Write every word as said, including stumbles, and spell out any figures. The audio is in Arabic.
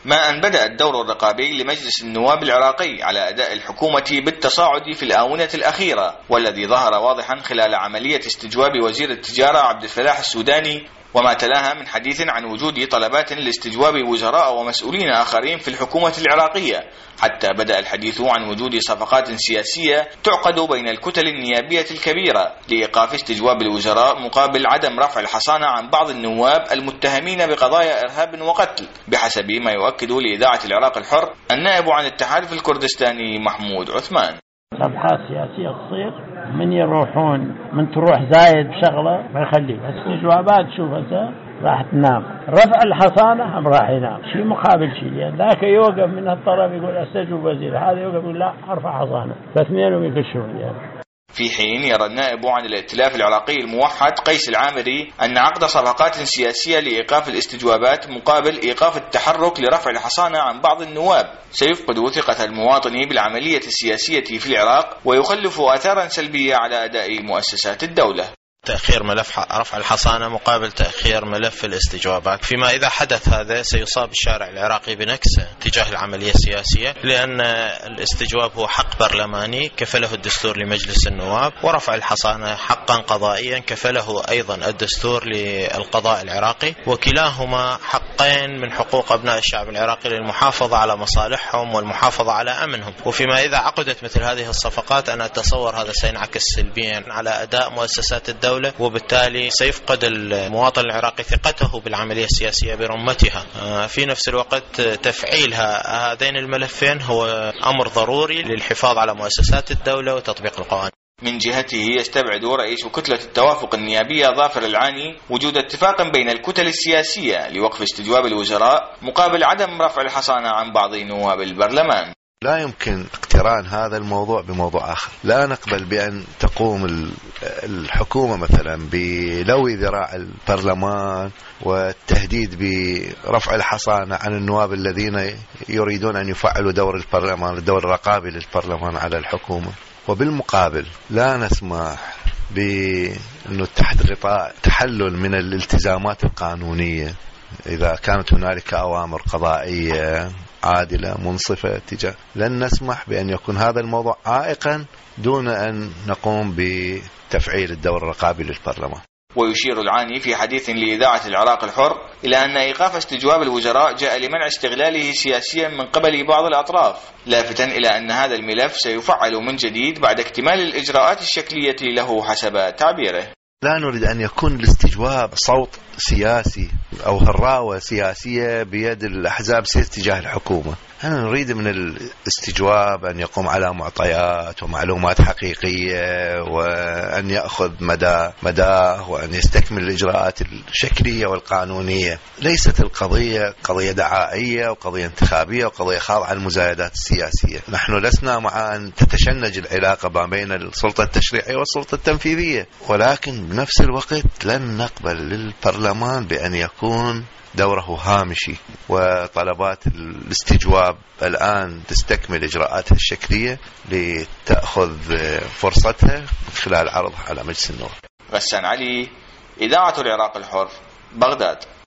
ما أن بدأ الدور الرقابي لمجلس النواب العراقي على أداء الحكومة بالتصاعد في الآونة الأخيرة، والذي ظهر واضحا خلال عملية استجواب وزير التجارة عبد الفلاح السوداني، وما تلاها من حديث عن وجود طلبات لاستجواب وزراء ومسؤولين آخرين في الحكومة العراقية، حتى بدأ الحديث عن وجود صفقات سياسية تعقد بين الكتل النيابية الكبيرة لإيقاف استجواب الوزراء مقابل عدم رفع الحصانة عن بعض النواب المتهمين بقضايا إرهاب وقتل، بحسب ما يؤكد لإذاعة العراق الحر النائب عن التحالف الكردستاني محمود عثمان. صفقات سياسية تصير، من يروحون من تروح زايد شغلة ما يخليه استجوابات، شوف هسه راح تنام، رفع الحصانة هم راح ينام، شيء مقابل شيء، يعني ذاك يوقف من الطرف يقول استجوب وزير، هذا يوقف يقول لا ارفع حصانة، فاثنينهم يكشون يعني. في حين يرى النائب عن الائتلاف العراقي الموحد قيس العامري أن عقد صفقات سياسية لإيقاف الاستجوابات مقابل إيقاف التحرك لرفع الحصانة عن بعض النواب سيفقد ثقة المواطن بالعملية السياسية في العراق، ويخلف آثارا سلبية على أداء مؤسسات الدولة. تأخير ملف رفع الحصانة مقابل تأخير ملف الاستجوابات، فيما إذا حدث هذا سيصاب الشارع العراقي بنكسة تجاه العملية السياسية، لأن الاستجواب هو حق برلماني كفله الدستور لمجلس النواب، ورفع الحصانة حقا قضائيا كفله أيضا الدستور للقضاء العراقي، وكلاهما حقين من حقوق أبناء الشعب العراقي للمحافظة على مصالحهم والمحافظة على أمنهم. وفيما إذا عقدت مثل هذه الصفقات أنا أتصور هذا سينعكس سلبيا على أداء مؤسسات الدولة، وبالتالي سيفقد المواطن العراقي ثقته بالعملية السياسية برمتها. في نفس الوقت تفعيل هذين الملفين هو أمر ضروري للحفاظ على مؤسسات الدولة وتطبيق القوانين. من جهته يستبعد رئيس كتلة التوافق النيابية ظافر العاني وجود اتفاق بين الكتل السياسية لوقف استجواب الوزراء مقابل عدم رفع الحصانة عن بعض نواب البرلمان. لا يمكن اقتران هذا الموضوع بموضوع آخر. لا نقبل بأن تقوم الحكومة مثلا بلوي ذراع البرلمان والتهديد برفع الحصانة عن النواب الذين يريدون أن يفعلوا دور البرلمان، الدور الرقابي للبرلمان على الحكومة. وبالمقابل لا نسمح بأنه تحت غطاء تحلل من الالتزامات القانونية إذا كانت هنالك أوامر قضائية عادلة منصفة تجاه، لن نسمح بأن يكون هذا الموضوع عائقا دون أن نقوم بتفعيل الدور الرقابي للبرلمان. ويشير العاني في حديث لإذاعة العراق الحر إلى أن إيقاف استجواب الوزراء جاء لمنع استغلاله سياسيا من قبل بعض الأطراف، لافتا إلى أن هذا الملف سيفعل من جديد بعد اكتمال الإجراءات الشكلية له حسب تعبيره. لا نريد أن يكون الاستجواب صوت سياسي أو هراوة سياسية بيد الأحزاب تجاه الحكومة. أنا نريد من الاستجواب أن يقوم على معطيات ومعلومات حقيقية، وأن يأخذ مدى مداه، وأن يستكمل الإجراءات الشكلية والقانونية. ليست القضية قضية دعائية وقضية انتخابية وقضية خاضعة للمزايدات السياسية. نحن لسنا مع أن تتشنج العلاقة ما بين السلطة التشريعية والسلطة التنفيذية، ولكن بنفس الوقت لن نقبل للبرلمان بأن يكون دوره هامشي، وطلبات الاستجواب الآن تستكمل إجراءاتها الشكلية لتأخذ فرصتها خلال عرضها على مجلس النواب. غسان علي، إذاعة العراق الحر، بغداد.